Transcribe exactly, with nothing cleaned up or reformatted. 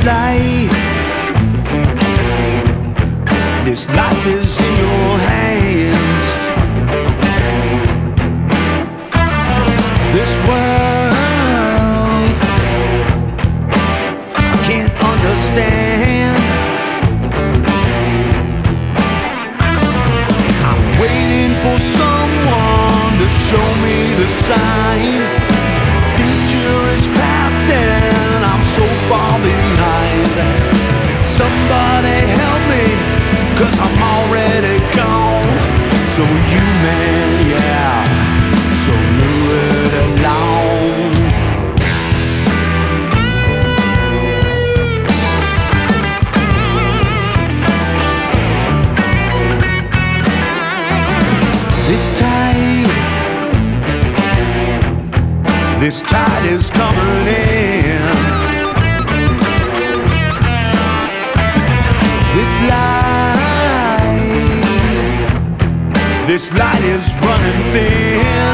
life, this life is in your hands. This world I can't understand. I'm waiting for someone to show me the sign. Future is past and I'm so far behind. Somebody help me, 'cause I'm already gone. So you, man, yeah, so move it along. This tide, this tide is coming in. This light, this light is running thin.